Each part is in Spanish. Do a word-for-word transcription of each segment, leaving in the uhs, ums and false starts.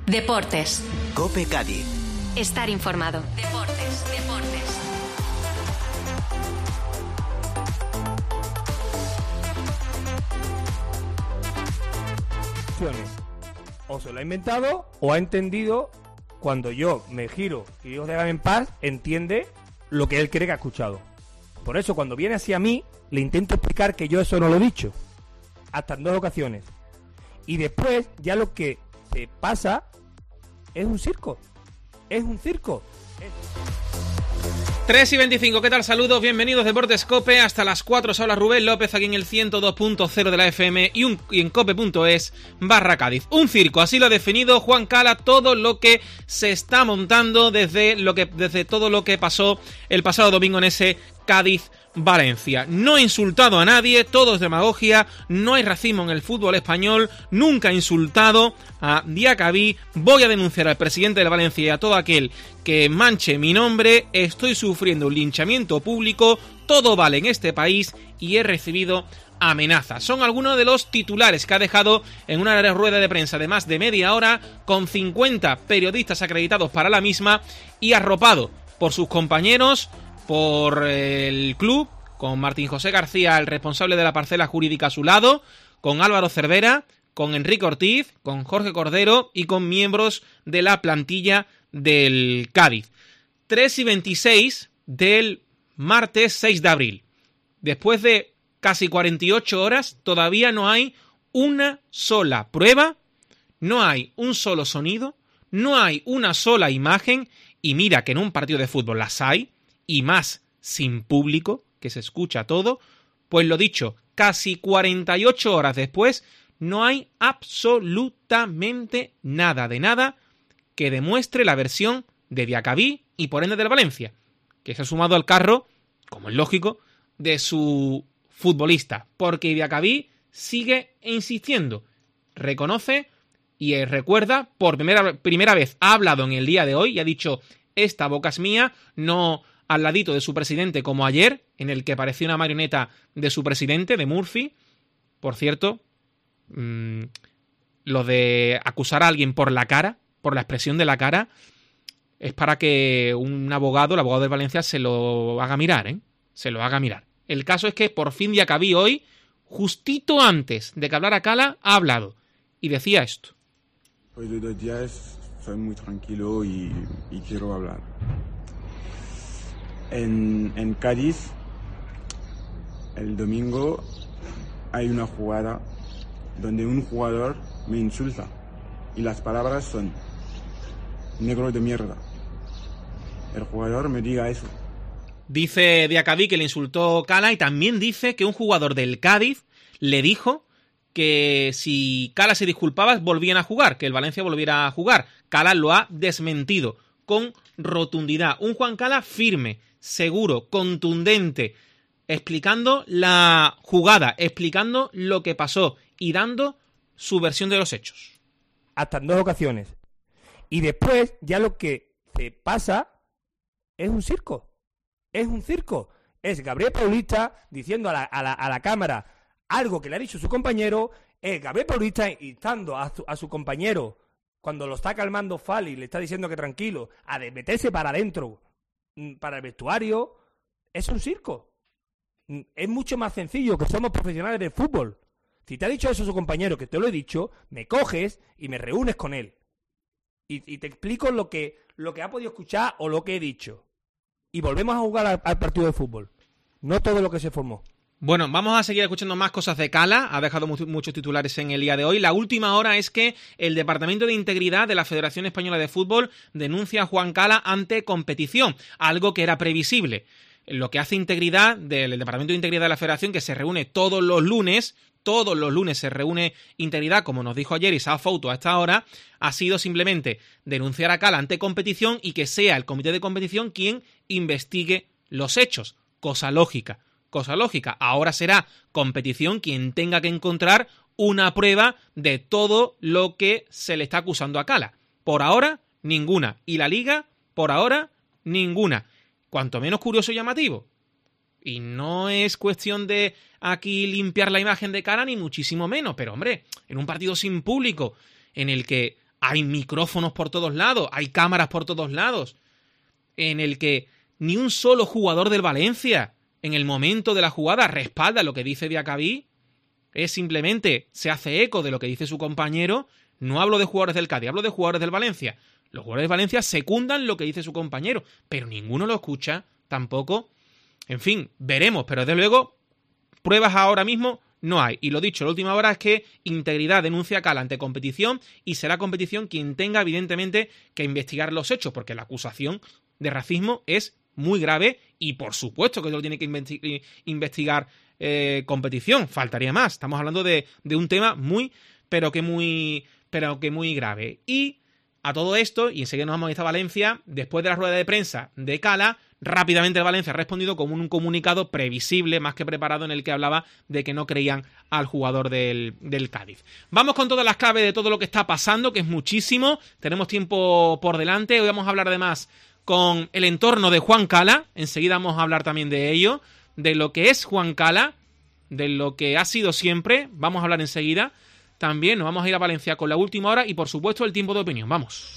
Deportes. COPE Cádiz. Estar informado. Deportes, deportes. O se lo ha inventado o ha entendido. Cuando yo me giro y digo déjame en paz, entiende lo que él cree que ha escuchado. Por eso cuando viene hacia mí, le intento explicar que yo eso no lo he dicho. Hasta en dos ocasiones. Y después ya lo que te pasa es un circo. Es un circo. Es... tres y veinticinco, ¿qué tal? Saludos, bienvenidos Deportes COPE, hasta las cuatro os habla Rubén López aquí en el ciento dos punto cero de la F M y, un, y en cope punto es barra Cádiz. Un circo, así lo ha definido Juan Cala, todo lo que se está montando desde, lo que, desde todo lo que pasó el pasado domingo en ese Cádiz-Valencia. No ha insultado a nadie, todo es demagogia, no hay racismo en el fútbol español, nunca ha insultado a Diacabí, voy a denunciar al presidente del Valencia y a todo aquel que manche mi nombre, estoy sufriendo un linchamiento público, todo vale en este país y he recibido amenazas. Son algunos de los titulares que ha dejado en una rueda de prensa de más de media hora con cincuenta periodistas acreditados para la misma y arropado por sus compañeros, por el club, con Martín José García, el responsable de la parcela jurídica a su lado, con Álvaro Cervera, con Enrique Ortiz, con Jorge Cordero y con miembros de la plantilla del Cádiz. tres y veintiséis del martes seis de abril. Después de casi cuarenta y ocho horas, todavía no hay una sola prueba, no hay un solo sonido, no hay una sola imagen, y mira que en un partido de fútbol las hay, y más sin público, que se escucha todo, pues lo dicho, casi cuarenta y ocho horas después, no hay absolutamente nada de nada que demuestre la versión de Diacabí y por ende del Valencia, que se ha sumado al carro, como es lógico, de su futbolista, porque Diacabí sigue insistiendo, reconoce y recuerda, por primera, primera vez ha hablado en el día de hoy y ha dicho, esta boca es mía, no al ladito de su presidente como ayer, en el que parecía una marioneta de su presidente, de Murphy. Por cierto, mmm, lo de acusar a alguien por la cara, por la expresión de la cara, es para que un abogado, el abogado de Valencia, se lo haga mirar, ¿eh? Se lo haga mirar. El caso es que por fin Diacabí hoy, justito antes de que hablara Cala, ha hablado. Y decía esto. Pues de dos días soy muy tranquilo y, y quiero hablar. En, en Cádiz, el domingo, hay una jugada donde un jugador me insulta. Y las palabras son, negro de mierda. El jugador me diga eso. Dice Diacabí que le insultó Cala y también dice que un jugador del Cádiz le dijo que si Cala se disculpaba volvían a jugar, que el Valencia volviera a jugar. Cala lo ha desmentido con rotundidad. Un Juan Cala firme, seguro, contundente, explicando la jugada, explicando lo que pasó y dando su versión de los hechos. Hasta en dos ocasiones. Y después ya lo que te pasa es un circo. Es un circo. Es Gabriel Paulista diciendo a la, a la, a la cámara algo que le ha dicho su compañero. Es Gabriel Paulista instando a su, a su compañero, cuando lo está calmando Fali, le está diciendo que tranquilo, a de meterse para adentro, para el vestuario. Es un circo. Es mucho más sencillo, que somos profesionales del fútbol. Si te ha dicho eso su compañero, que te lo he dicho, me coges y me reúnes con él. Y, y te explico lo que, lo que ha podido escuchar o lo que he dicho. Y volvemos a jugar al, al partido de fútbol. No todo lo que se formó. Bueno, vamos a seguir escuchando más cosas de Cala. Ha dejado mu- muchos titulares en el día de hoy. La última hora es que el Departamento de Integridad de la Federación Española de Fútbol denuncia a Juan Cala ante competición, algo que era previsible. Lo que hace Integridad del Departamento de Integridad de la Federación, que se reúne todos los lunes, todos los lunes se reúne Integridad, como nos dijo ayer Isao Fouto a esta hora, ha sido simplemente denunciar a Cala ante competición y que sea el comité de competición quien investigue los hechos. Cosa lógica. Cosa lógica, ahora será competición quien tenga que encontrar una prueba de todo lo que se le está acusando a Cala. Por ahora, ninguna. Y la Liga, por ahora, ninguna. Cuanto menos curioso y llamativo. Y no es cuestión de aquí limpiar la imagen de Cala, ni muchísimo menos. Pero hombre, en un partido sin público, en el que hay micrófonos por todos lados, hay cámaras por todos lados, en el que ni un solo jugador del Valencia en el momento de la jugada respalda lo que dice Diacabí, es simplemente se hace eco de lo que dice su compañero. No hablo de jugadores del Cádiz, hablo de jugadores del Valencia. Los jugadores de Valencia secundan lo que dice su compañero, pero ninguno lo escucha tampoco. En fin, veremos, pero desde luego pruebas ahora mismo no hay. Y lo dicho, la última hora es que Integridad denuncia a Cala ante Competición y será Competición quien tenga evidentemente que investigar los hechos, porque la acusación de racismo es muy grave y por supuesto que lo tiene que investi- investigar eh, Competición, faltaría más. Estamos hablando de, de un tema muy, pero que muy, pero que muy grave. Y a todo esto, y enseguida nos vamos a esta Valencia, después de la rueda de prensa de Cala, rápidamente el Valencia ha respondido con un comunicado previsible, más que preparado, en el que hablaba de que no creían al jugador del, del Cádiz. Vamos con todas las claves de todo lo que está pasando, que es muchísimo. Tenemos tiempo por delante. Hoy vamos a hablar además con el entorno de Juan Cala. Enseguida vamos a hablar también de ello, de lo que es Juan Cala, de lo que ha sido siempre. Vamos a hablar enseguida. También nos vamos a ir a Valencia con la última hora y, por supuesto, el tiempo de opinión. Vamos.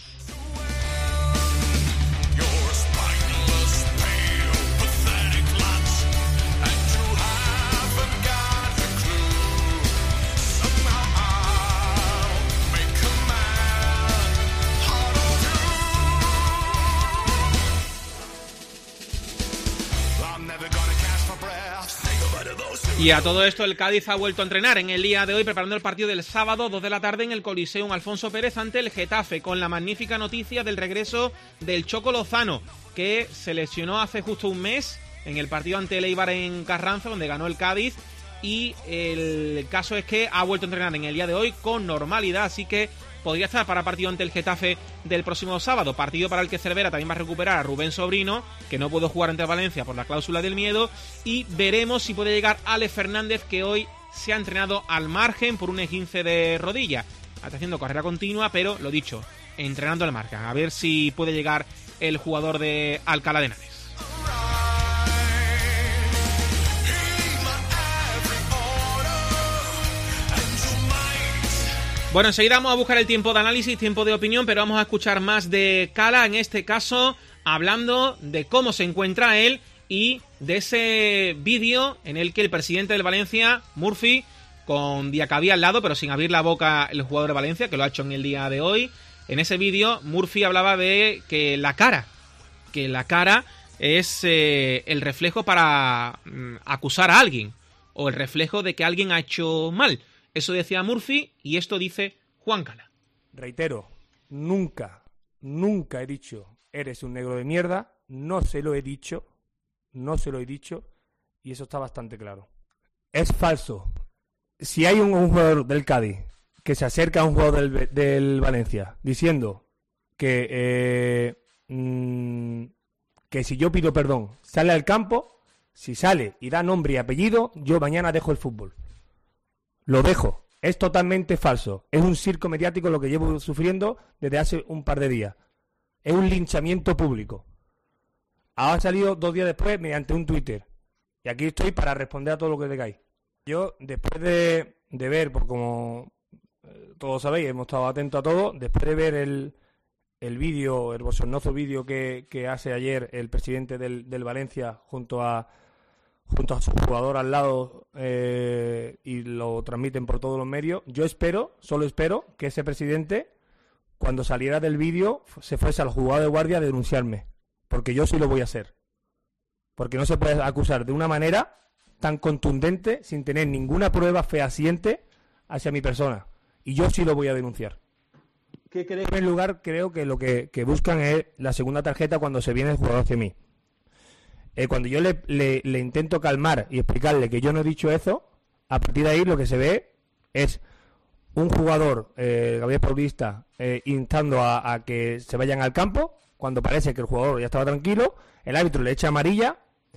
Y a todo esto el Cádiz ha vuelto a entrenar en el día de hoy, preparando el partido del sábado, dos de la tarde, en el Coliseum Alfonso Pérez ante el Getafe, con la magnífica noticia del regreso del Choco Lozano, que se lesionó hace justo un mes en el partido ante el Eibar en Carranza, donde ganó el Cádiz, y el caso es que ha vuelto a entrenar en el día de hoy con normalidad, así que podría estar para partido ante el Getafe del próximo sábado, partido para el que Cervera también va a recuperar a Rubén Sobrino, que no pudo jugar ante Valencia por la cláusula del miedo, y veremos si puede llegar Alex Fernández, que hoy se ha entrenado al margen por un esguince de rodilla. Está haciendo carrera continua, pero lo dicho, entrenando al margen, a ver si puede llegar el jugador de Alcalá de Henares. Bueno, enseguida vamos a buscar el tiempo de análisis, tiempo de opinión, pero vamos a escuchar más de Cala, en este caso, hablando de cómo se encuentra él y de ese vídeo en el que el presidente del Valencia, Murphy, con Diacabí al lado, pero sin abrir la boca el jugador de Valencia, que lo ha hecho en el día de hoy. En ese vídeo, Murphy hablaba de que la cara, que la cara es eh, el reflejo para mm, acusar a alguien, o el reflejo de que alguien ha hecho mal. Eso decía Murphy y esto dice Juan Cala. Reitero, nunca, nunca he dicho eres un negro de mierda, no se lo he dicho, no se lo he dicho y eso está bastante claro. Es falso. Si hay un, un jugador del Cádiz que se acerca a un jugador del, del Valencia diciendo que, eh, mmm, que si yo pido perdón sale al campo, si sale y da nombre y apellido, yo mañana dejo el fútbol. Lo dejo. Es totalmente falso. Es un circo mediático lo que llevo sufriendo desde hace un par de días. Es un linchamiento público. Ha salido dos días después mediante un Twitter. Y aquí estoy para responder a todo lo que digáis. Yo, después de, de ver, por como eh, todos sabéis, hemos estado atentos a todo, después de ver el, el vídeo, el bochornoso vídeo que, que hace ayer el presidente del, del Valencia junto a junto a su jugador al lado eh, y lo transmiten por todos los medios, yo espero, solo espero que ese presidente, cuando saliera del vídeo, se fuese al juzgado de guardia a denunciarme, porque yo sí lo voy a hacer, porque no se puede acusar de una manera tan contundente sin tener ninguna prueba fehaciente hacia mi persona, y yo sí lo voy a denunciar. ¿Qué creo? En primer lugar, creo que lo que, que buscan es la segunda tarjeta cuando se viene el jugador hacia mí. Eh, cuando yo le, le, le intento calmar y explicarle que yo no he dicho eso, a partir de ahí lo que se ve es un jugador, eh, Gabriel Paulista, eh, instando a, a que se vayan al campo, cuando parece que el jugador ya estaba tranquilo, el árbitro le echa amarilla,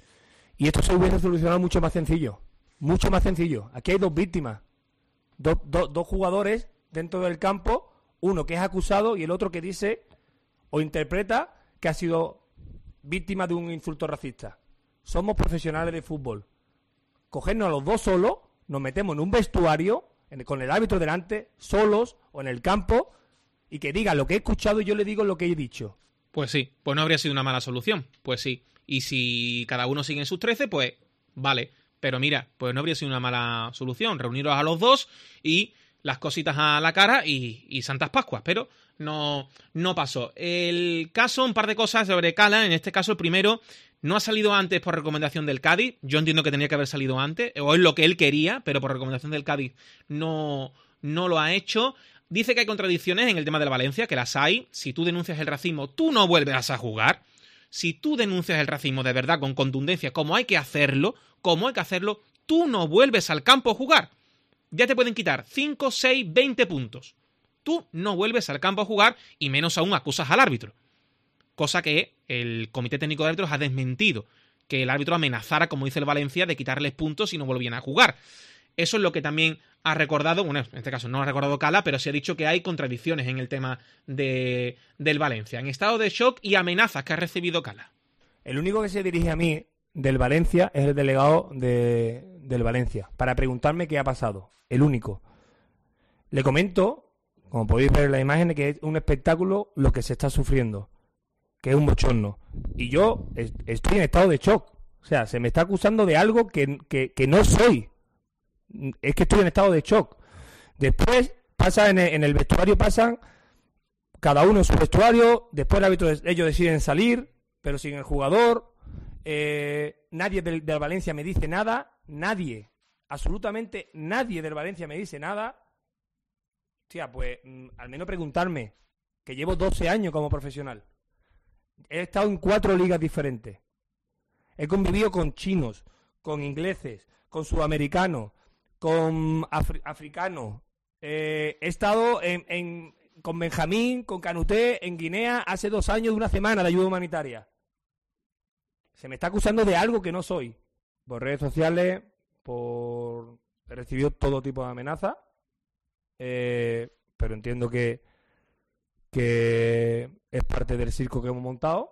y esto se hubiese solucionado mucho más sencillo, mucho más sencillo. Aquí hay dos víctimas, do, do, dos jugadores dentro del campo, uno que es acusado y el otro que dice o interpreta que ha sido víctima de un insulto racista. Somos profesionales de fútbol. Cogernos a los dos solos, nos metemos en un vestuario en, con el árbitro delante, solos o en el campo, y que diga lo que he escuchado y yo le digo lo que he dicho. Pues sí, pues no habría sido una mala solución, pues sí. Y si cada uno sigue en sus trece, pues vale. Pero mira, pues no habría sido una mala solución, reuniros a los dos y las cositas a la cara y, y Santas Pascuas, pero no, no pasó. El caso, un par de cosas sobre Cala, en este caso el primero, no ha salido antes por recomendación del Cádiz, yo entiendo que tenía que haber salido antes, o es lo que él quería, pero por recomendación del Cádiz no, no lo ha hecho. Dice que hay contradicciones en el tema de la Valencia, que las hay. Si tú denuncias el racismo, tú no vuelves a jugar. Si tú denuncias el racismo de verdad, con contundencia, como hay que hacerlo, como hay que hacerlo, tú no vuelves al campo a jugar. Ya te pueden quitar cinco, seis, veinte puntos. Tú no vuelves al campo a jugar y menos aún acusas al árbitro. Cosa que el Comité Técnico de Árbitros ha desmentido. Que el árbitro amenazara, como dice el Valencia, de quitarles puntos si no volvían a jugar. Eso es lo que también ha recordado, bueno, en este caso no ha recordado Cala, pero sí ha dicho que hay contradicciones en el tema de, del Valencia. En estado de shock y amenazas que ha recibido Cala. El único que se dirige a mí del Valencia es el delegado de, del Valencia, para preguntarme qué ha pasado. El único. Le comento, como podéis ver en la imagen, que es un espectáculo lo que se está sufriendo, que es un bochorno. Y yo estoy en estado de shock. O sea, se me está acusando de algo que, que, que no soy. Es que estoy en estado de shock. Después pasa en el, en el vestuario, pasan cada uno en su vestuario. Después el árbitro, ellos deciden salir, pero sin el jugador. Eh, nadie del, del Valencia me dice nada. Nadie, absolutamente nadie del Valencia me dice nada. Hostia, pues mm, al menos preguntarme, que llevo doce años como profesional. He estado en cuatro ligas diferentes. He convivido con chinos, con ingleses, con sudamericanos, con afri- africanos. Eh, he estado en, en, con Benjamín, con Canuté, en Guinea, hace dos años de una semana de ayuda humanitaria. Se me está acusando de algo que no soy. Por redes sociales, por... he recibido todo tipo de amenazas. Eh, pero entiendo que, que es parte del circo que hemos montado.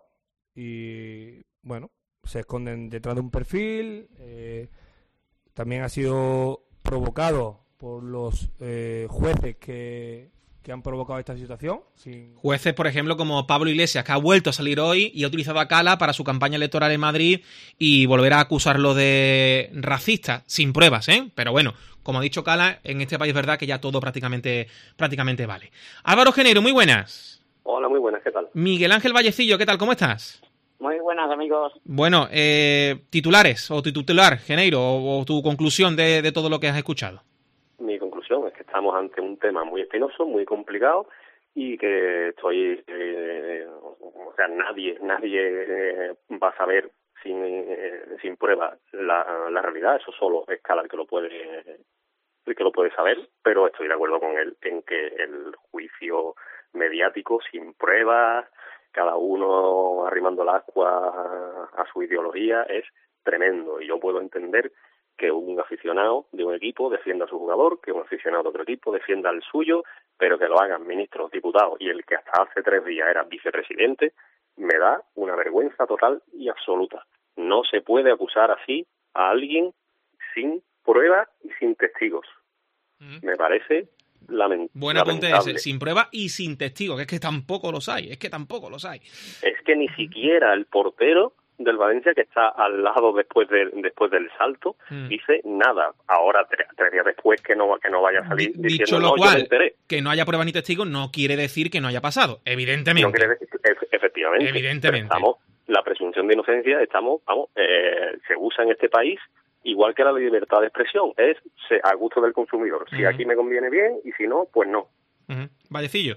Y bueno, se esconden detrás de un perfil. Eh, también ha sido provocado por los eh, jueces que, que han provocado esta situación. Sin... Jueces, por ejemplo, como Pablo Iglesias, que ha vuelto a salir hoy y ha utilizado a Cala para su campaña electoral en Madrid y volver a acusarlo de racista, sin pruebas, ¿eh? Pero bueno, como ha dicho Cala, en este país es verdad que ya todo prácticamente, prácticamente vale. Álvaro Genero, muy buenas. Hola, muy buenas, ¿qué tal? Miguel Ángel Vallecillo, ¿qué tal? ¿Cómo estás? Muy buenas, amigos. Bueno, eh, titulares, o tu titular, Genero, o, o tu conclusión de, de todo lo que has escuchado. Mi conclusión es que estamos ante un tema muy espinoso, muy complicado, y que estoy, eh, o sea, nadie, nadie eh, va a saber sin eh, sin pruebas la, la realidad. Eso solo es Cala el que lo puede, el que lo puede saber, pero estoy de acuerdo con él en que el juicio mediático sin pruebas, cada uno arrimando el agua a su ideología, es tremendo. Y yo puedo entender que un aficionado de un equipo defienda a su jugador, que un aficionado de otro equipo defienda al suyo, pero que lo hagan ministros, diputados y el que hasta hace tres días era vicepresidente, me da una vergüenza total y absoluta. No se puede acusar así a alguien sin pruebas y sin testigos. Mm. Me parece lament- Buen apunte ese, sin prueba y sin testigos, que es que tampoco los hay, es que tampoco los hay. Es que ni siquiera el portero del Valencia, que está al lado después de, después del salto, mm. dice nada. Ahora, tres, tres días después, que no que no vaya a salir D- diciendo, dicho lo no, cual, yo me enteré. Que no haya prueba ni testigos no quiere decir que no haya pasado, evidentemente. No quiere decir, e- efectivamente. Evidentemente. Estamos, la presunción de inocencia, estamos, vamos, eh, se usa en este país igual que la libertad de expresión, es a gusto del consumidor. Si uh-huh. aquí me conviene bien y si no, pues no. Uh-huh. Vallecillo.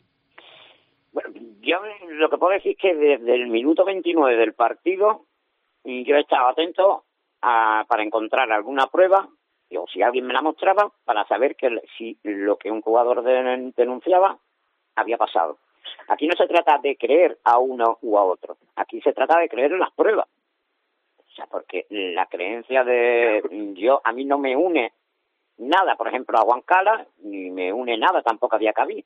Bueno, yo lo que puedo decir es que desde el minuto veintinueve del partido yo he estado atento a, para encontrar alguna prueba, o si alguien me la mostraba, para saber que si lo que un jugador de, denunciaba había pasado. Aquí no se trata de creer a uno u a otro, aquí se trata de creer en las pruebas. O sea, porque la creencia de yo, a mí no me une nada, por ejemplo, a Juan Cala, ni me une nada tampoco a Diacabí.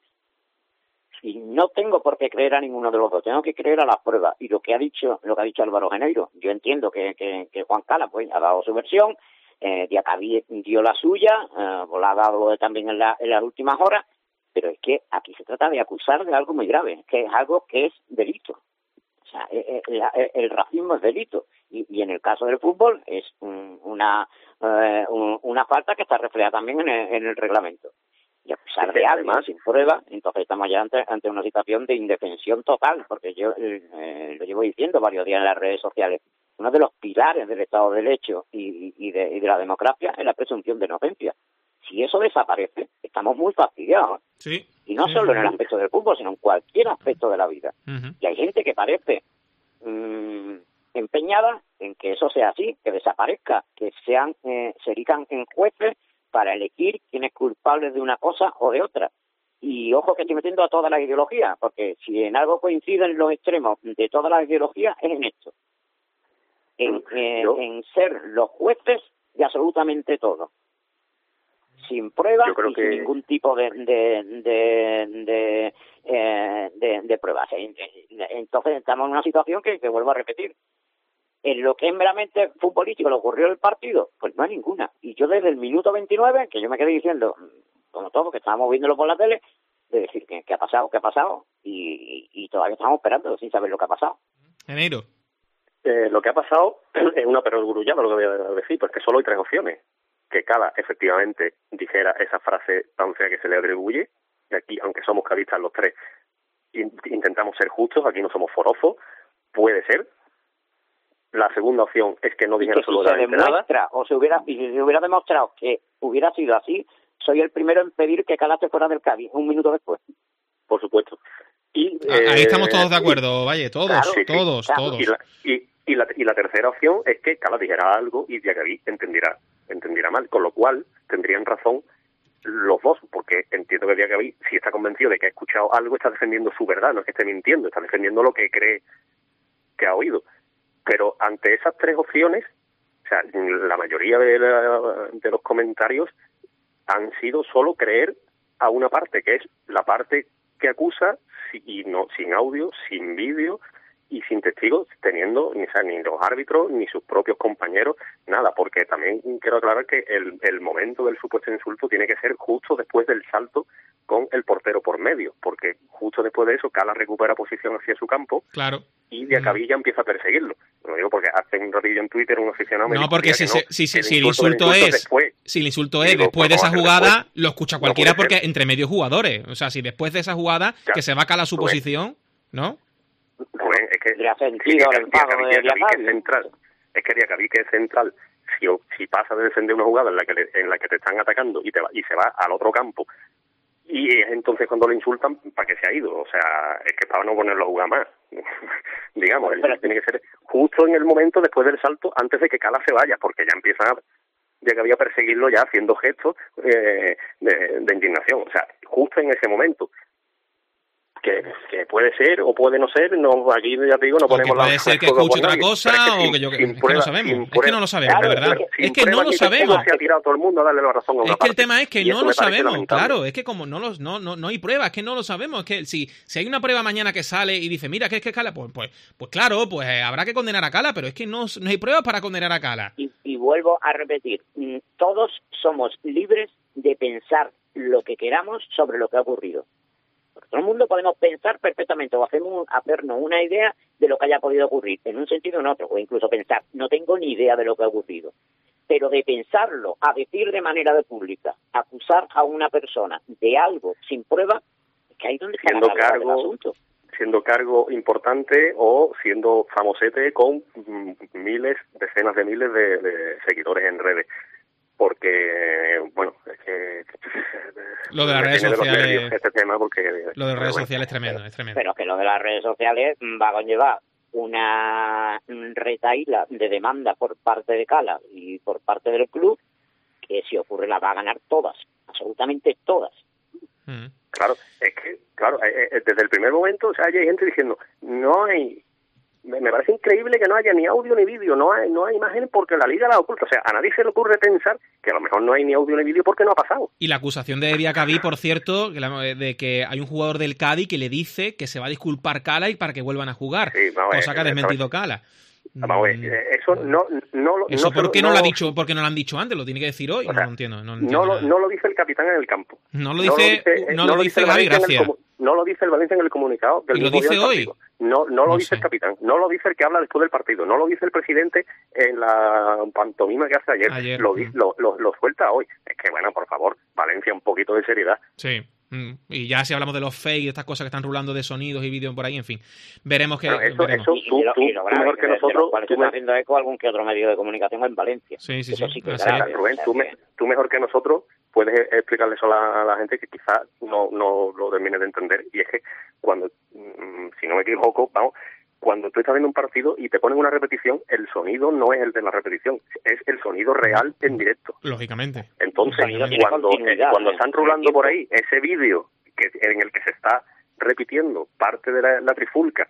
Y no tengo por qué creer a ninguno de los dos, tengo que creer a las pruebas. Y lo que ha dicho, lo que ha dicho Álvaro Genero, yo entiendo que, que, que Juan Cala pues ha dado su versión, eh, Diacabí dio la suya, eh, pues la ha dado también en, la, en las últimas horas, pero es que aquí se trata de acusar de algo muy grave, es que es algo que es delito. O sea, el, el, el racismo es delito. Y, y en el caso del fútbol es un, una eh, un, una falta que está reflejada también en el, en el reglamento. Y a pesar de algo, sin prueba, entonces estamos ya ante, ante una situación de indefensión total, porque yo eh, lo llevo diciendo varios días en las redes sociales. Uno de los pilares del Estado de Derecho y, y, de, y de la democracia es la presunción de inocencia. Si eso desaparece, estamos muy fastidiados. Sí. Y no sí, solo sí. en el aspecto del fútbol, sino en cualquier aspecto de la vida. Uh-huh. Y hay gente que parece mmm, empeñada en que eso sea así, que desaparezca, que sean eh, se erijan en jueces para elegir quién es culpable de una cosa o de otra. Y ojo que estoy metiendo a todas las ideologías, porque si en algo coinciden los extremos de todas las ideologías es en esto. En, eh, en ser los jueces de absolutamente todo. Sin pruebas y que... sin ningún tipo de de de de, eh, de, de pruebas. Entonces estamos en una situación que, que vuelvo a repetir. En lo que es meramente futbolístico, ¿le ocurrió el partido? Pues no hay ninguna. Y yo desde el minuto veintinueve, que yo me quedé diciendo, como todo, que estábamos viéndolo por la tele, de decir que, que ha pasado, que ha pasado, y, y todavía estamos esperando sin saber lo que ha pasado. Enero. Eh, lo que ha pasado es una perogrullada, lo que voy a decir, porque solo hay tres opciones. Que Cala efectivamente dijera esa frase tan fea que se le atribuye, y aquí, aunque somos cadistas los tres, in- intentamos ser justos, aquí no somos forofos, puede ser. La segunda opción es que no dijera que si se demuestra nada. O se hubiera, si se hubiera demostrado que hubiera sido así, soy el primero en pedir que Cala se fuera del Cádiz un minuto después. Por supuesto. Y, Ahí eh, estamos todos de acuerdo, Valle, todos, claro, sí, todos, sí, claro. todos. Y la, y, y, la, y la tercera opción es que Cala dijera algo y Diacabí entendiera, entendiera mal, con lo cual tendrían razón los dos, porque entiendo que Diacabí, si está convencido de que ha escuchado algo, está defendiendo su verdad, no es que esté mintiendo, está defendiendo lo que cree que ha oído. Pero ante esas tres opciones, o sea, la mayoría de, la, de los comentarios han sido solo creer a una parte, que es la parte que acusa, y no sin audio, sin vídeo y sin testigos, teniendo ni, o sea, ni los árbitros ni sus propios compañeros, nada, porque también quiero aclarar que el, el momento del supuesto insulto tiene que ser justo después del salto con el portero por medio, porque justo después de eso Cala recupera posición hacia su campo, claro, y Diacabí ya empieza a perseguirlo. Lo digo porque hace un ratillo en Twitter un aficionado me no, porque si, no, si, si, el si el insulto, insulto es después, si el insulto es digo, después de esa jugada, después, lo escucha cualquiera no porque ser. Entre medios jugadores, o sea, si después de esa jugada ya, que se va a Cala su Rubén. Posición, ¿no? Rubén, es que le ha sentido el pago de Diacabí es central, es que Diacabí que es central, si, si pasa de defender una jugada en la que le, en la que te están atacando y te va, y se va al otro campo, y es entonces cuando le insultan para que se ha ido, o sea, es que para no ponerlo a jugar más, digamos, pero, tiene que ser justo en el momento después del salto, antes de que Cala se vaya, porque ya empiezan a, ya que había perseguirlo ya haciendo gestos eh, de, de indignación, o sea, justo en ese momento. Que, que puede ser o puede no ser, no, aquí ya te digo, no ponemos la... Puede ser que escuche otra cosa es que sin, o que yo... Es que no lo sabemos, es que no lo sabemos, de verdad. Es que no lo sabemos. Se ha tirado todo el mundo a darle la razón a una es que parte. El tema es que no lo sabemos, claro, es que como no, los, no, no, no hay pruebas, es que no lo sabemos, es que si, si hay una prueba mañana que sale y dice, mira, que es que Cala, pues, pues, pues claro, pues habrá que condenar a Cala, pero es que no, no hay pruebas para condenar a Cala. Y, y vuelvo a repetir, todos somos libres de pensar lo que queramos sobre lo que ha ocurrido. Porque todo el mundo podemos pensar perfectamente o hacemos, hacernos una idea de lo que haya podido ocurrir, en un sentido o en otro, o incluso pensar, no tengo ni idea de lo que ha ocurrido. Pero de pensarlo, a decir de manera de pública, acusar a una persona de algo sin prueba, es que ahí es donde está siendo la cargo, del asunto. Siendo cargo importante o siendo famosete con miles, decenas de miles de, de seguidores en redes. Porque, bueno, es que... Lo de las redes sociales... De este tema porque, lo de las redes sociales es tremendo, es tremendo. Pero que lo de las redes sociales va a conllevar una retaíla de demanda por parte de Cala y por parte del club, que si ocurre la va a ganar todas, absolutamente todas. Mm. Claro, es que, claro, desde el primer momento, o sea, hay gente diciendo, no hay... Me parece increíble que no haya ni audio ni vídeo, no hay no hay imágenes porque la liga la oculta. O sea, a nadie se le ocurre pensar que a lo mejor no hay ni audio ni vídeo porque no ha pasado. Y la acusación de Diacabí, por cierto, de que hay un jugador del Cádiz que le dice que se va a disculpar Cala y para que vuelvan a jugar, sí, no, cosa eh, que ha desmentido Cala. Vamos a ver, eso no, no lo... ¿Eso no por qué no, no lo ha dicho? ¿Por qué no lo han dicho antes? ¿Lo tiene que decir hoy? O sea, no lo entiendo. No, entiendo no, lo, nada. no lo dice el capitán en el campo. No lo dice, no lo dice, el Gaby, Valencia en el gracias. comu- No lo dice el Valencia en el comunicado del ¿Y lo mismo día dice del hoy? partido. No, no lo No dice sé. el capitán, no lo dice el que habla después del partido, no lo dice el presidente en la pantomima que hace ayer, Ayer, lo, mm. di- lo, lo, lo suelta hoy. Es que, bueno, por favor, Valencia, un poquito de seriedad. Sí. Mm. Y ya si hablamos de los fake, de estas cosas que están rulando de sonidos y vídeos por ahí, en fin. Veremos que... Pero eso, veremos. eso Y, tú, y lo, tú, y lo tú grave, mejor que de- de nosotros... los cuales tú se está me- haciendo eco algún que otro medio de comunicación en Valencia. Sí, sí, Eso sí. sí que es Así es. grave. Rubén, O sea, tú, me, que- tú mejor que nosotros puedes explicarle eso a la, a la gente que quizás no, no lo termine de entender, y es que cuando, mm, si no me equivoco, vamos, cuando tú estás viendo un partido y te ponen una repetición, el sonido no es el de la repetición, es el sonido real en directo. Lógicamente. Entonces, El sonido tiene cuando, continuidad, cuando ¿eh? están rulando por ahí ese vídeo que en el que se está repitiendo parte de la, la trifulca,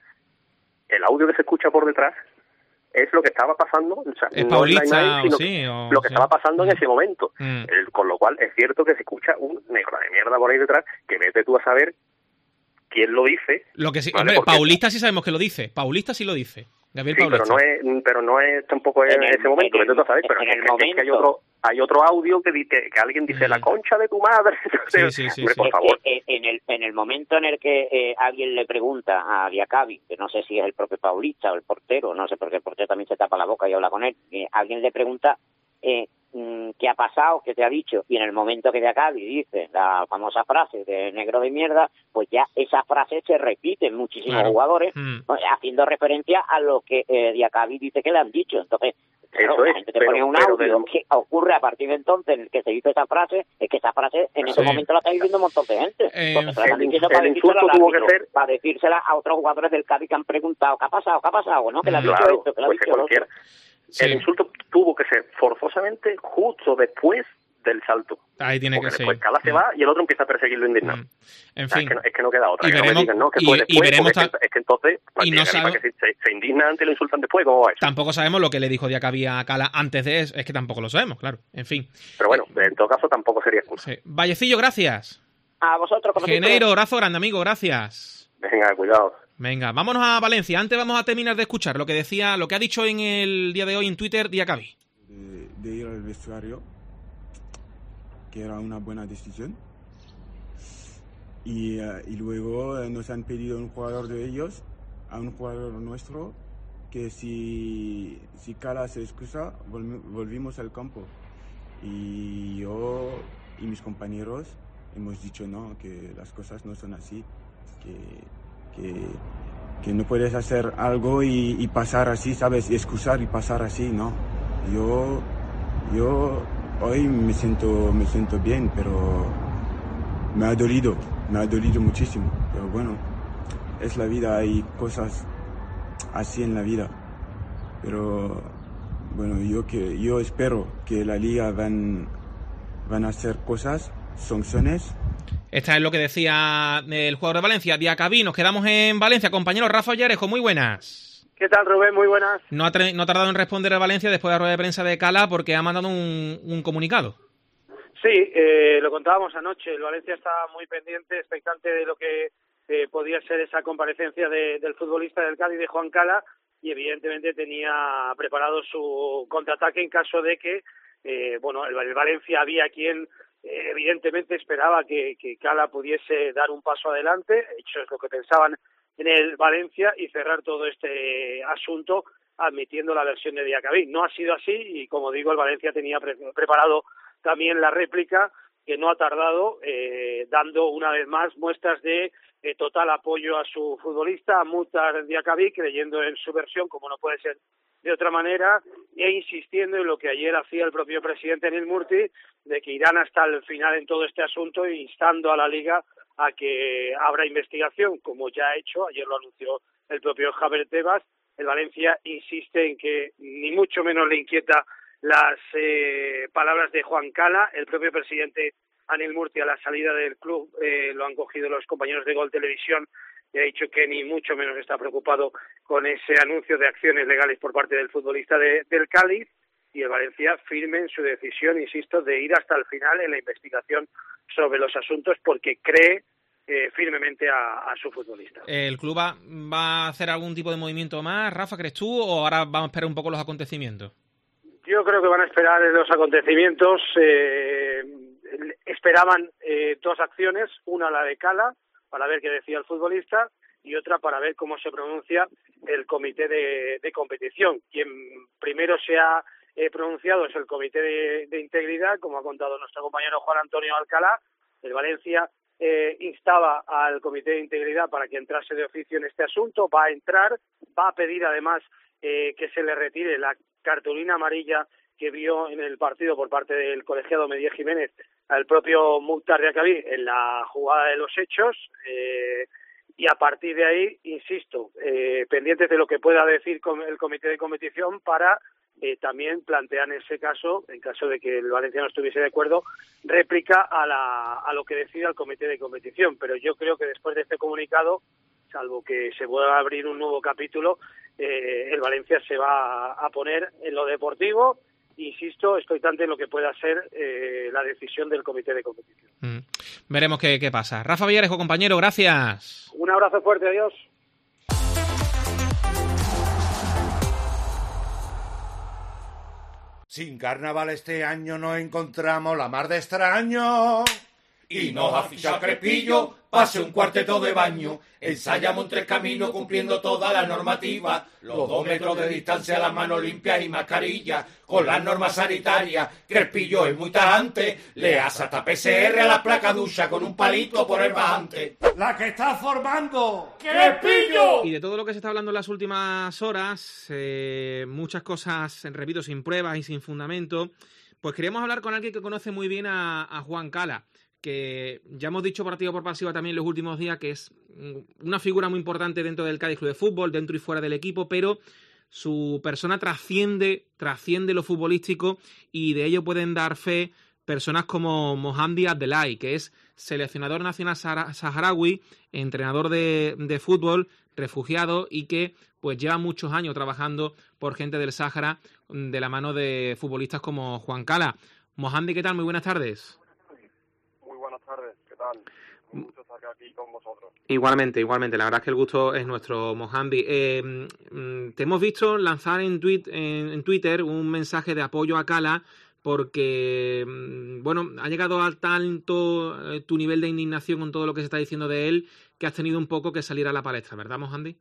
el audio que se escucha por detrás es lo que estaba pasando, o sea, ¿Es no Paulista en la imagen, sino o sí, que o- lo que sí. estaba pasando en ese momento. Mm. El- con lo cual es cierto que se escucha un negro de mierda por ahí detrás, que vete tú a saber quién lo dice. Lo que sí, ¿vale? hombre, Porque- Paulista sí sabemos que lo dice. Paulista sí lo dice. Gabriel Sí, pero Paulista. no es, pero no es tampoco en, En el- ese momento, en el- vete tú a saber, pero en es, el que- es que hay momento. otro hay otro audio que, di- que, que alguien dice, Mm. la concha de tu madre. Sí, sí, sí, Hombre, sí. por Es favor. que, eh, en el en el momento en el que eh, alguien le pregunta a Diacabi, que no sé si es el propio Paulista o el portero, no sé, porque el portero también se tapa la boca y habla con él, eh, alguien le pregunta eh, mm, qué ha pasado, qué te ha dicho, y en el momento que Diacabi dice la famosa frase de negro de mierda, pues ya esa frase se repite en muchísimos Claro. jugadores, Mm. o sea, haciendo referencia a lo que eh, Diacabi dice que le han dicho. Entonces, claro, Eso la es, gente te pero- pone un pero audio del- que ocurre a partir de entonces en el que se dice esa frase, es que esa frase en ese Sí. momento la está diciendo un montón de gente. Eh, Porque se la están el- diciendo el para decírsela insulto al tuvo que árbitro, ser- para decírsela a otros jugadores del Cádiz que han preguntado ¿qué ha pasado? ¿qué ha pasado? ¿No? Que le ha dicho Claro, esto, que le ha pues que dicho lo otro. cualquiera. Sí. El insulto tuvo que ser forzosamente justo después del salto. Ahí tiene Porque que ser. después Cala se Mm. va y el otro empieza a perseguirlo indignado. Mm. En O sea, fin. es, que no, es que no queda otra. Y que no me veremos- digan, no, que y- fue y después, veremos porque es, ta- que, es que entonces, y no para que sabe- se, se, se indigna antes y lo insultan después, ¿cómo va eso? Tampoco sabemos lo que le dijo Diacabi a Cala antes de eso. Es que tampoco lo sabemos, claro. En fin. Pero bueno, en todo caso tampoco sería excusa. Sí. Vallecillo, gracias. A vosotros, como siempre. Geneiro, abrazo grande, amigo, gracias. Venga, cuidado. Venga, vámonos a Valencia. Antes vamos a terminar de escuchar lo que decía, lo que ha dicho en el día de hoy en Twitter Diacabi. de, de ir al vestuario, que era una buena decisión. Y, eh, y luego eh, nos han pedido a un jugador de ellos, a un jugador nuestro, que si, si Cala se excusa, volvi- volvimos al campo. Y yo y mis compañeros hemos dicho no, que las cosas no son así, que, que, que no puedes hacer algo y, y pasar así, ¿sabes? Y excusar y pasar así, no. Yo, yo hoy me siento, me siento bien, pero me ha dolido, me ha dolido muchísimo. Pero bueno, es la vida, hay cosas así en la vida. Pero bueno, yo que yo espero que la liga van, van a hacer cosas, sanciones. Esta es lo que decía el jugador de Valencia, Diacabi. Nos quedamos en Valencia. Compañero Rafa Ollarejo, muy buenas. ¿Qué tal, Rubén? Muy buenas. No ha, tre- no ha tardado en responder a Valencia después de la rueda de prensa de Cala porque ha mandado un, un comunicado. Sí, eh, lo contábamos anoche. El Valencia estaba muy pendiente, expectante de lo que eh, podía ser esa comparecencia de, del futbolista del Cádiz, de Juan Cala, y evidentemente tenía preparado su contraataque en caso de que, eh, bueno, el, el Valencia había quien eh, evidentemente esperaba que, que Cala pudiese dar un paso adelante. De hecho, es lo que pensaban en el Valencia, y cerrar todo este asunto admitiendo la versión de Diacabi. No ha sido así y, como digo, el Valencia tenía pre- preparado también la réplica, que no ha tardado, eh, dando una vez más muestras de eh, total apoyo a su futbolista, a Muhtar Diacabi, creyendo en su versión, como no puede ser de otra manera, e insistiendo en lo que ayer hacía el propio presidente Anil Murti, de que irán hasta el final en todo este asunto, instando a la Liga a que abra investigación, como ya ha hecho. Ayer lo anunció el propio Javier Tebas. El Valencia insiste en que ni mucho menos le inquieta las eh, palabras de Juan Cala. El propio presidente Anil Murti, a la salida del club, eh, lo han cogido los compañeros de Gol Televisión, y ha dicho que ni mucho menos está preocupado con ese anuncio de acciones legales por parte del futbolista de, del Cádiz, y el Valencia firme en su decisión, insisto, de ir hasta el final en la investigación sobre los asuntos, porque cree eh, firmemente a, a su futbolista. ¿El club va, va a hacer algún tipo de movimiento más, Rafa, crees tú, o ahora vamos a esperar un poco los acontecimientos? Yo creo que van a esperar los acontecimientos. Eh, esperaban eh, dos acciones, una la de Cala, para ver qué decía el futbolista, y otra para ver cómo se pronuncia el comité de, de competición. Quien primero se ha eh, pronunciado es el comité de, de integridad, como ha contado nuestro compañero Juan Antonio Alcalá. El Valencia eh, instaba al comité de integridad para que entrase de oficio en este asunto, va a entrar, va a pedir además eh, que se le retire la cartulina amarilla que vio en el partido por parte del colegiado Medía Jiménez al propio Mukhtar Diakhaby en la jugada de los hechos, eh, y a partir de ahí, insisto, eh, pendientes de lo que pueda decir el comité de competición para eh, también plantear en ese caso, en caso de que el Valencia no estuviese de acuerdo, réplica a, la, a lo que decida el comité de competición. Pero yo creo que después de este comunicado, salvo que se pueda abrir un nuevo capítulo, eh, el Valencia se va a poner en lo deportivo. Insisto, expectante en lo que pueda ser eh, la decisión del comité de competición. Mm. Veremos qué, qué pasa. Rafa Villarejo, compañero, gracias. Un abrazo fuerte, adiós. Sin carnaval este año nos encontramos la mar de extraño. Y nos ha fichado Crespillo, pase un cuarteto de baño. Ensayamos en tres caminos cumpliendo toda la normativa. Los dos metros de distancia, las manos limpias y mascarilla. Con las normas sanitarias, Crespillo es muy tajante. Le hace hasta P C R a la placa ducha con un palito por el bajante. ¡La que está formando! ¡Crespillo! Y de todo lo que se está hablando en las últimas horas, eh, muchas cosas, repito, sin pruebas y sin fundamento, pues queríamos hablar con alguien que conoce muy bien a, a Juan Cala, que ya hemos dicho por activa por pasiva también en los últimos días que es una figura muy importante dentro del Cádiz Club de Fútbol, dentro y fuera del equipo, pero su persona trasciende, trasciende lo futbolístico, y de ello pueden dar fe personas como Mohamed Abdelai, que es seleccionador nacional saharaui, entrenador de, de fútbol, refugiado, y que pues lleva muchos años trabajando por gente del Sáhara de la mano de futbolistas como Juan Cala. Mohamed, ¿qué tal? Muy buenas tardes. Buenas tardes, ¿qué tal? Un gusto estar aquí con vosotros. Igualmente, igualmente, la verdad es que el gusto es nuestro, Mohamed. Eh, te hemos visto lanzar en, tweet, en, en Twitter un mensaje de apoyo a Cala porque, bueno, ha llegado a tanto eh, tu nivel de indignación con todo lo que se está diciendo de él que has tenido un poco que salir a la palestra, ¿verdad, Mohamed?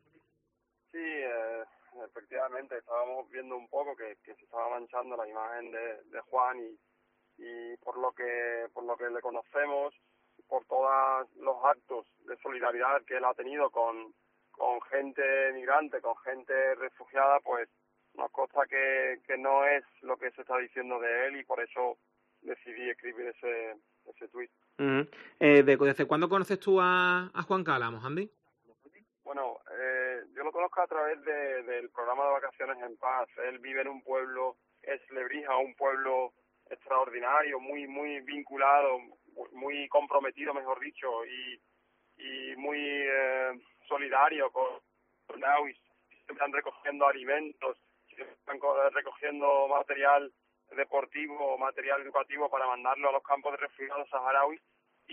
Sí, eh, efectivamente, estábamos viendo un poco que, que se estaba manchando la imagen de, de Juan y y por lo que por lo que le conocemos, por todos los actos de solidaridad que él ha tenido con, con gente migrante, con gente refugiada, pues nos consta que, que no es lo que se está diciendo de él, y por eso decidí escribir ese ese tuit. Uh-huh. eh, ¿Desde cuándo conoces tú a, a Juan Cala, Mohamed? Bueno, eh, yo lo conozco a través de, del programa de Vacaciones en Paz. Él vive en un pueblo, es Lebrija, un pueblo extraordinario, muy muy vinculado, muy comprometido, mejor dicho, y y muy eh, solidario con Nauis. Siempre están recogiendo alimentos, siempre están recogiendo material deportivo, material educativo para mandarlo a los campos de refugiados saharauis,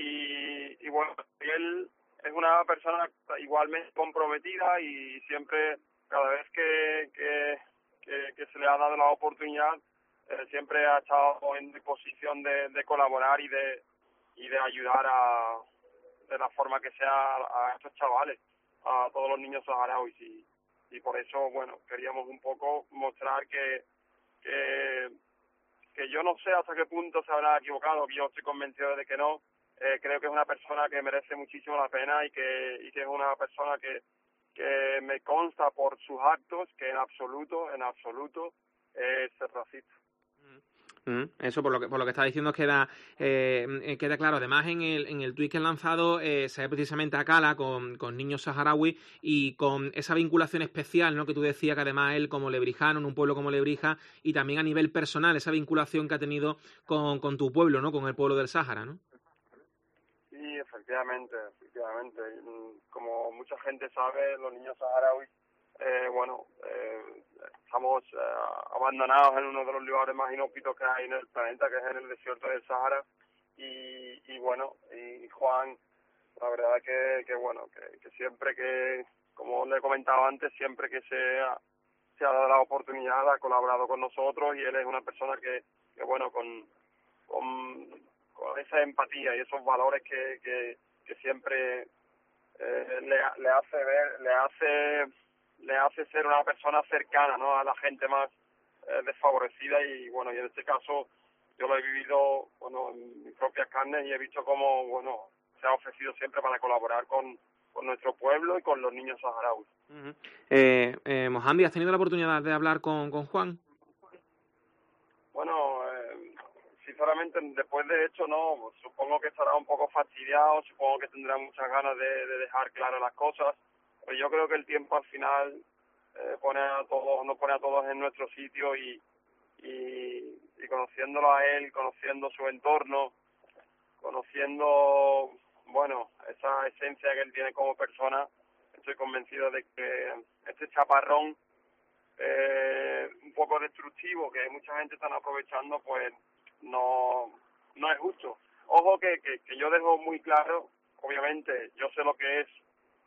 y, y bueno, él es una persona igualmente comprometida, y siempre, cada vez que, que, que, que se le ha dado la oportunidad, Eh, siempre ha estado en disposición de, de colaborar y de y de ayudar a de la forma que sea a estos chavales, a todos los niños saharauis, y, y por eso, bueno, queríamos un poco mostrar que, que que yo no sé hasta qué punto se habrá equivocado, yo estoy convencido de que no. Eh, creo que es una persona que merece muchísimo la pena, y que y que es una persona que que me consta por sus actos que en absoluto, en absoluto es racista. Eso, por lo que por lo que está diciendo, queda eh, queda claro. Además, en el en el tuit que han lanzado eh, se ve precisamente a Cala con, con niños saharauis, y con esa vinculación especial, ¿no?, que tú decías, que además él, como lebrijano, en un pueblo como Lebrija, y también a nivel personal, esa vinculación que ha tenido con, con tu pueblo, ¿no?, con el pueblo del Sáhara, ¿no? Sí, efectivamente, efectivamente. Como mucha gente sabe, los niños saharauis, eh, bueno, eh, estamos eh, abandonados en uno de los lugares más inhóspitos que hay en el planeta, que es en el desierto del Sáhara, y, y bueno, y Juan la verdad que, que bueno, que, que siempre que, como le he comentado antes, siempre que se ha, se ha dado la oportunidad, ha colaborado con nosotros, y él es una persona que, que bueno, con, con, con esa empatía y esos valores que, que, que siempre eh, le, le hace ver, le hace, le hace ser una persona cercana, ¿no?, a la gente más eh, desfavorecida. Y bueno, y en este caso yo lo he vivido, bueno, en mis propias carnes, y he visto cómo, bueno, se ha ofrecido siempre para colaborar con, con nuestro pueblo y con los niños saharauis. Uh-huh. eh, eh, Mohammed, ¿has tenido la oportunidad de hablar con, con Juan? Bueno, eh, sinceramente, después de hecho, no, supongo que estará un poco fastidiado, supongo que tendrá muchas ganas de, de dejar claras las cosas, pero yo creo que el tiempo al final eh, pone a todos, nos pone a todos en nuestro sitio, y, y, y conociéndolo a él, conociendo su entorno, conociendo, bueno, esa esencia que él tiene como persona, estoy convencido de que este chaparrón eh, un poco destructivo que mucha gente está aprovechando, pues no no es justo. Ojo que, que, que yo dejo muy claro, obviamente, yo sé lo que es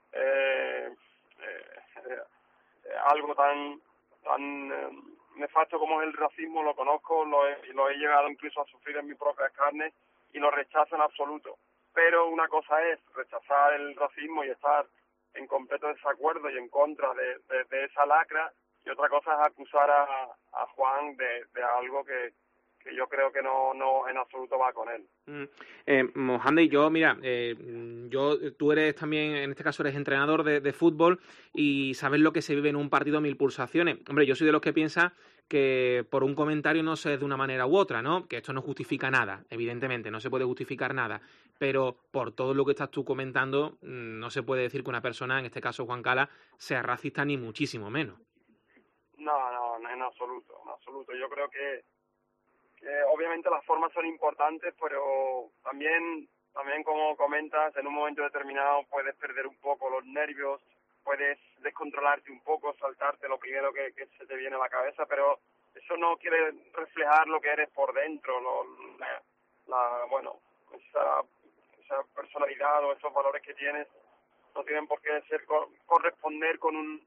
eh, eh, eh, algo tan tan eh, nefasto como es el racismo, lo conozco, lo he, lo he llegado incluso a sufrir en mis propias carnes, y lo rechazo en absoluto. Pero una cosa es rechazar el racismo y estar en completo desacuerdo y en contra de, de, de esa lacra, y otra cosa es acusar a, a Juan de, de algo que, que yo creo que no, no en absoluto va con él. Mm. Eh, Mohammed, yo, mira, eh, yo, tú eres también, en este caso eres entrenador de, de fútbol, y sabes lo que se vive en un partido a mil pulsaciones. Hombre, yo soy de los que piensa que por un comentario no se es de una manera u otra, ¿no? Que esto no justifica nada, evidentemente, no se puede justificar nada, pero por todo lo que estás tú comentando, no se puede decir que una persona, en este caso Juan Cala, sea racista ni muchísimo menos. No, no, no, en absoluto, en absoluto. Yo creo que, que obviamente las formas son importantes, pero también, también como comentas, en un momento determinado puedes perder un poco los nervios, puedes descontrolarte un poco, saltarte lo primero que, que se te viene a la cabeza, pero eso no quiere reflejar lo que eres por dentro, lo, la, la, bueno, esa, esa personalidad o esos valores que tienes no tienen por qué ser corresponder con un...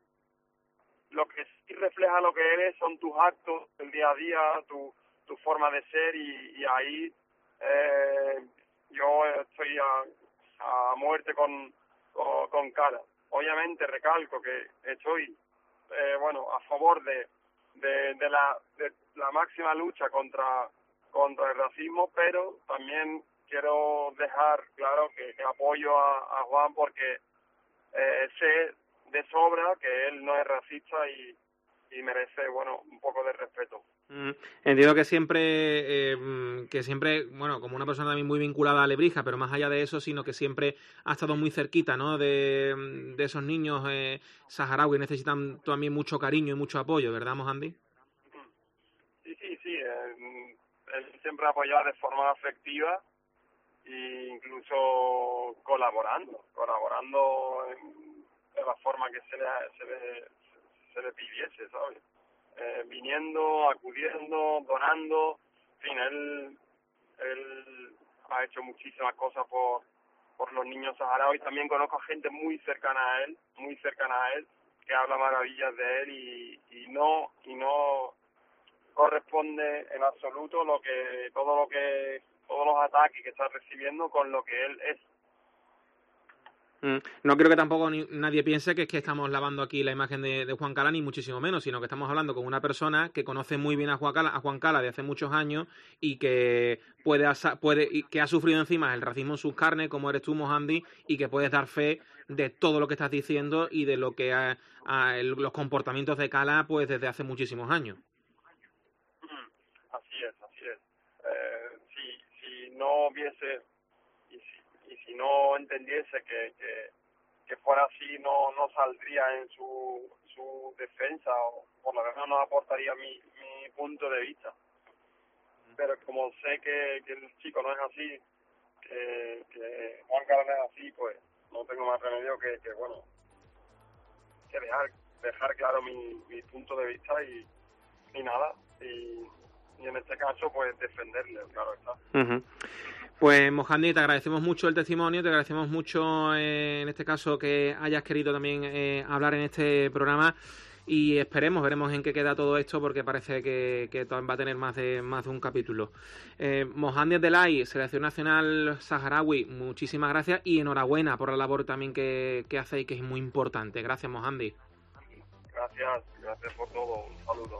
Lo que sí refleja lo que eres son tus actos del día a día, tu, tu forma de ser, y, y ahí eh, yo estoy a, a muerte con, con, con Cala. Obviamente recalco que estoy eh, bueno a favor de, de, de, la, de la máxima lucha contra, contra el racismo, pero también quiero dejar claro que, que apoyo a, a Juan, porque eh, sé de sobra que él no es racista, y, y merece, bueno, un poco de respeto. Mm, entiendo que siempre, eh, que siempre, bueno, como una persona también muy vinculada a Lebrija, pero más allá de eso, sino que siempre ha estado muy cerquita, ¿no?, de, de esos niños eh, saharauis que necesitan también mucho cariño y mucho apoyo, ¿verdad, Mohammed? Sí, sí, sí. Eh, él siempre ha apoyado de forma afectiva, e incluso colaborando, colaborando en, de la forma que se le, se le, se le pidiese, ¿sabes? Eh, viniendo, acudiendo, donando, en fin, él, él ha hecho muchísimas cosas por, por los niños saharauis. También conozco a gente muy cercana a él, muy cercana a él, que habla maravillas de él, y, y no, y no corresponde en absoluto lo que, todo lo que, todos los ataques que está recibiendo con lo que él es. No creo que tampoco ni, nadie piense que es que estamos lavando aquí la imagen de, de Juan Cala, ni muchísimo menos, sino que estamos hablando con una persona que conoce muy bien a Juan Cala, a Juan Cala de hace muchos años, y que puede, puede y que ha sufrido encima el racismo en sus carnes, como eres tú, Mohammed, y que puedes dar fe de todo lo que estás diciendo y de lo que ha, ha, el, los comportamientos de Cala pues desde hace muchísimos años. Así es, así es. Eh, si, si no viese y si, y si no entendiese que, que, que fuera así, no, no saldría en su, su defensa, o por lo menos no aportaría mi, mi punto de vista. Pero como sé que, que el chico no es así, que, que Juan Carlos es así, pues no tengo más remedio que, que bueno, que dejar, dejar claro mi, mi punto de vista, y, y nada, y... y en este caso pues defenderle, claro está. Uh-huh. Pues Mojandi, te agradecemos mucho el testimonio, te agradecemos mucho eh, en este caso que hayas querido también eh, hablar en este programa y esperemos, veremos en qué queda todo esto porque parece que, que va a tener más de más de un capítulo. Eh, Mojandi Abdelai, Selección Nacional Saharaui, muchísimas gracias y enhorabuena por la labor también que, que hacéis, que es muy importante. Gracias, Mojandi. Gracias, gracias por todo. Un saludo.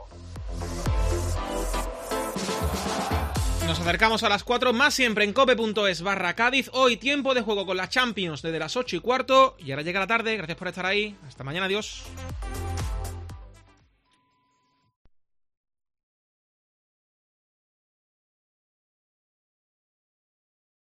Nos acercamos a las cuatro, más siempre en cope.es barra Cádiz. Hoy tiempo de juego con la Champions desde las ocho y cuarto. Y ahora llega la tarde. Gracias por estar ahí. Hasta mañana. Adiós.